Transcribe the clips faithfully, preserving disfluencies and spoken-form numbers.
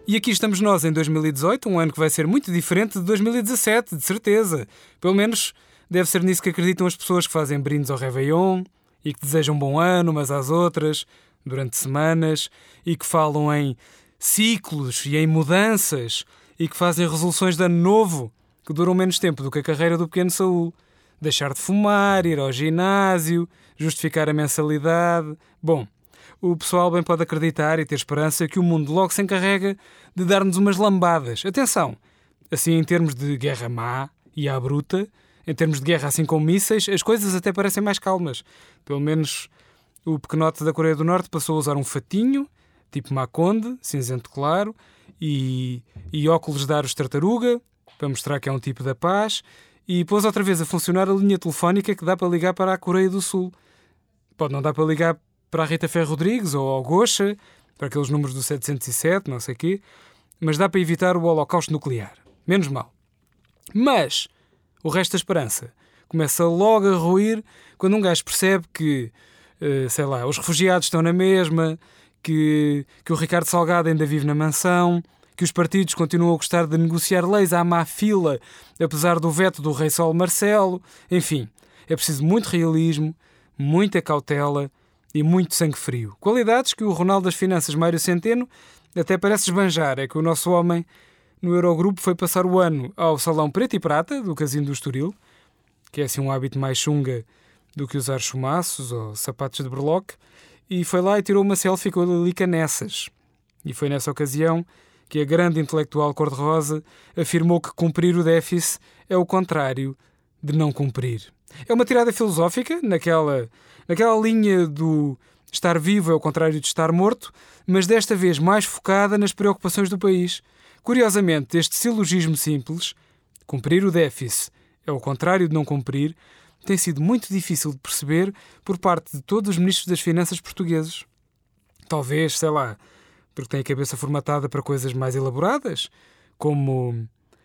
E aqui estamos nós em dois mil e dezoito, um ano que vai ser muito diferente de dois mil e dezassete, de certeza. Pelo menos deve ser nisso que acreditam as pessoas que fazem brindes ao Réveillon e que desejam bom ano umas às outras durante semanas e que falam em ciclos e em mudanças e que fazem resoluções de ano novo que duram menos tempo do que a carreira do pequeno Saúl. Deixar de fumar, ir ao ginásio, justificar a mensalidade. Bom, o pessoal bem pode acreditar e ter esperança que o mundo logo se encarrega de dar-nos umas lambadas. Atenção, assim em termos de guerra má e à bruta, em termos de guerra assim com mísseis, as coisas até parecem mais calmas. Pelo menos o pequenote da Coreia do Norte passou a usar um fatinho, tipo Maconde, cinzento claro, e, e óculos de aros tartaruga, para mostrar que é um tipo da paz, e pôs outra vez a funcionar a linha telefónica que dá para ligar para a Coreia do Sul. Pode não dar para ligar para a Rita Ferro Rodrigues ou ao Gocha, para aqueles números do setecentos e sete, não sei o quê, mas dá para evitar o holocausto nuclear. Menos mal. Mas o resto da esperança começa logo a ruir quando um gajo percebe que, uh, sei lá, os refugiados estão na mesma, que, que o Ricardo Salgado ainda vive na mansão, que os partidos continuam a gostar de negociar leis à má fila, apesar do veto do Rei Sol Marcelo. Enfim, é preciso muito realismo, muita cautela e muito sangue frio. Qualidades que o Ronaldo das Finanças Mário Centeno até parece esbanjar. É que o nosso homem no Eurogrupo foi passar o ano ao salão preto e prata do Casino do Estoril, que é assim um hábito mais chunga do que usar chumaços ou sapatos de berloque, e foi lá e tirou uma selfie com a Lilica Nessas. E foi nessa ocasião que a grande intelectual cor-de-rosa afirmou que cumprir o déficit é o contrário de não cumprir. É uma tirada filosófica, naquela, naquela linha do estar vivo é o contrário de estar morto, mas desta vez mais focada nas preocupações do país. Curiosamente, este silogismo simples, cumprir o déficit é o contrário de não cumprir, tem sido muito difícil de perceber por parte de todos os ministros das Finanças portugueses. Talvez, sei lá, porque tem a cabeça formatada para coisas mais elaboradas, como,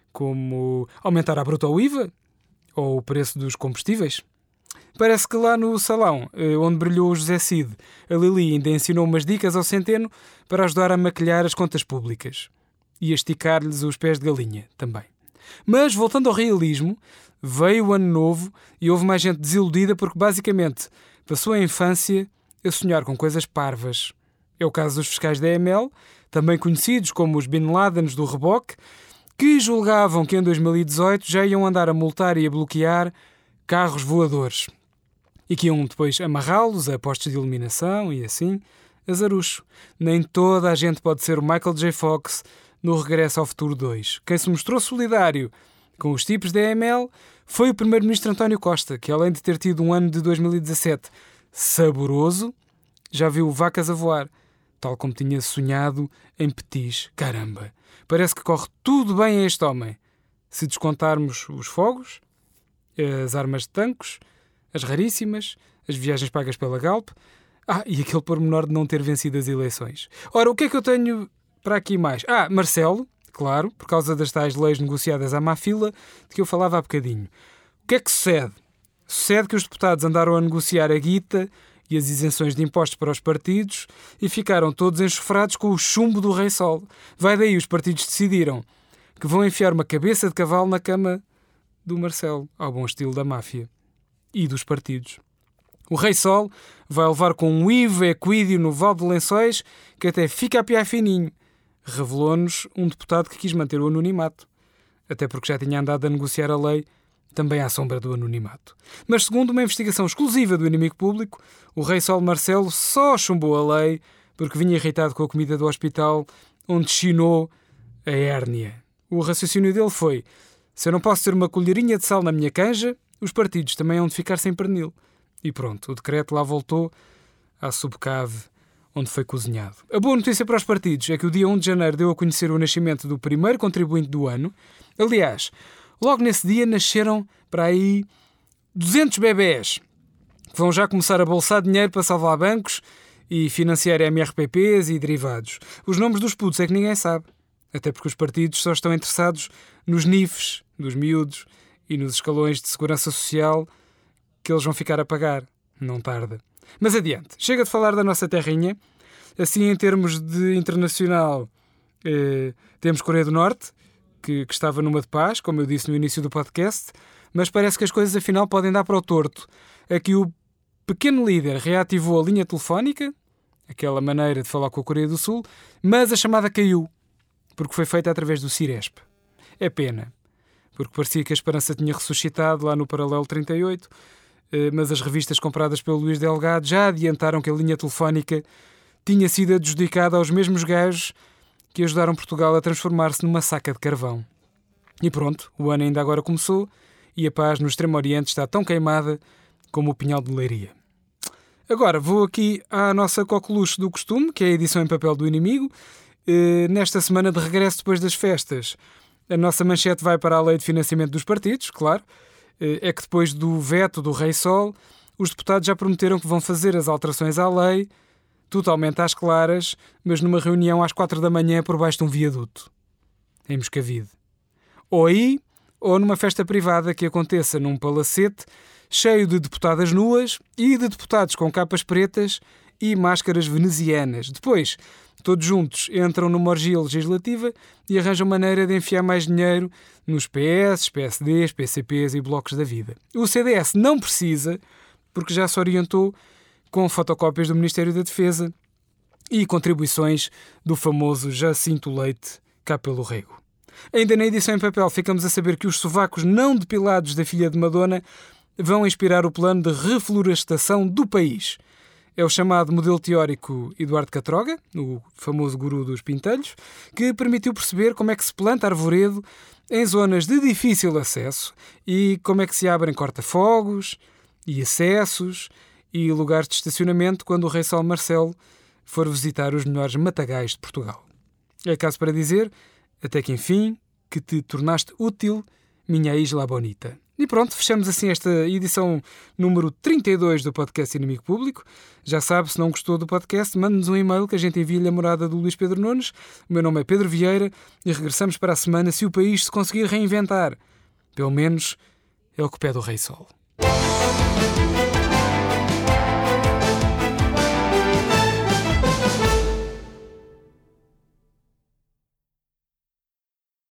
como aumentar a bruta ao I V A ou o preço dos combustíveis. Parece que lá no salão, onde brilhou o José Cid, a Lili ainda ensinou umas dicas ao Centeno para ajudar a maquilhar as contas públicas e a esticar-lhes os pés de galinha também. Mas, voltando ao realismo, veio o ano novo e houve mais gente desiludida porque, basicamente, passou a infância a sonhar com coisas parvas. É o caso dos fiscais da E M L, também conhecidos como os Bin Ladens do reboque, que julgavam que em dois mil e dezoito já iam andar a multar e a bloquear carros voadores e que iam depois amarrá-los a postos de iluminação e assim, azarucho. Nem toda a gente pode ser o Michael J. Fox no Regresso ao Futuro dois. Quem se mostrou solidário com os tipos da E M L foi o primeiro-ministro António Costa, que além de ter tido um ano de dois mil e dezassete saboroso, já viu vacas a voar, tal como tinha sonhado em Petis. Caramba, parece que corre tudo bem a este homem. Se descontarmos os fogos, as armas de tanques, as raríssimas, as viagens pagas pela Galp, ah, e aquele pormenor de não ter vencido as eleições. Ora, o que é que eu tenho para aqui mais? Ah, Marcelo, claro, por causa das tais leis negociadas à má fila de que eu falava há bocadinho. O que é que sucede? Sucede que os deputados andaram a negociar a guita e as isenções de impostos para os partidos e ficaram todos enxofrados com o chumbo do Rei Sol. Vai daí, os partidos decidiram que vão enfiar uma cabeça de cavalo na cama do Marcelo, ao bom estilo da máfia e dos partidos. O Rei Sol vai levar com um I V A equídeo no Val de Lençóis que até fica a piar fininho, revelou-nos um deputado que quis manter o anonimato, até porque já tinha andado a negociar a lei também à sombra do anonimato. Mas segundo uma investigação exclusiva do Inimigo Público, o Rei Sol Marcelo só chumbou a lei porque vinha irritado com a comida do hospital onde chinou a hérnia. O raciocínio dele foi: se eu não posso ter uma colherinha de sal na minha canja, os partidos também hão de ficar sem pernil. E pronto, o decreto lá voltou à subcave onde foi cozinhado. A boa notícia para os partidos é que o dia um de janeiro deu a conhecer o nascimento do primeiro contribuinte do ano. Aliás, logo nesse dia nasceram para aí duzentos bebés que vão já começar a bolsar dinheiro para salvar bancos e financiar M R P Ps e derivados. Os nomes dos putos é que ninguém sabe, até porque os partidos só estão interessados nos N I Fs dos miúdos e nos escalões de segurança social que eles vão ficar a pagar. Não tarda. Mas adiante. Chega de falar da nossa terrinha. Assim, em termos de internacional, Uh, temos Coreia do Norte, que, que estava numa de paz, como eu disse no início do podcast, mas parece que as coisas afinal podem dar para o torto. Aqui o pequeno líder reativou a linha telefónica, aquela maneira de falar com a Coreia do Sul, mas a chamada caiu, porque foi feita através do Ciresp. É pena, porque parecia que a esperança tinha ressuscitado lá no Paralelo trinta e oito, mas as revistas compradas pelo Luís Delgado já adiantaram que a linha telefónica tinha sido adjudicada aos mesmos gajos que ajudaram Portugal a transformar-se numa saca de carvão. E pronto, o ano ainda agora começou e a paz no Extremo Oriente está tão queimada como o pinhal de Leiria. Agora vou aqui à nossa coqueluche do costume, que é a edição em papel do Inimigo. Nesta semana de regresso depois das festas, a nossa manchete vai para a Lei de Financiamento dos Partidos, claro. É que depois do veto do Rei Sol, os deputados já prometeram que vão fazer as alterações à lei, totalmente às claras, mas numa reunião às quatro da manhã por baixo de um viaduto, em Moscavide. Ou aí, ou numa festa privada que aconteça num palacete cheio de deputadas nuas e de deputados com capas pretas e máscaras venezianas. Depois, todos juntos entram numa orgia legislativa e arranjam maneira de enfiar mais dinheiro nos P S, P S Ds, P C Ps e blocos da vida. O C D S não precisa, porque já se orientou com fotocópias do Ministério da Defesa e contribuições do famoso Jacinto Leite cá pelo Rego. Ainda na edição em papel ficamos a saber que os sovacos não depilados da filha de Madonna vão inspirar o plano de reflorestação do país. É o chamado modelo teórico Eduardo Catroga, o famoso guru dos pintelhos, que permitiu perceber como é que se planta arvoredo em zonas de difícil acesso e como é que se abrem corta-fogos e acessos e lugares de estacionamento quando o Rei Sol Marcelo for visitar os melhores matagais de Portugal. É caso para dizer, até que enfim, que te tornaste útil, minha isla bonita. E pronto, fechamos assim esta edição número trinta e dois do podcast Inimigo Público. Já sabe, se não gostou do podcast, mande-nos um e-mail que a gente envia-lhe a morada do Luís Pedro Nunes. O meu nome é Pedro Vieira e regressamos para a semana se o país se conseguir reinventar. Pelo menos é o que pede o Rei Sol.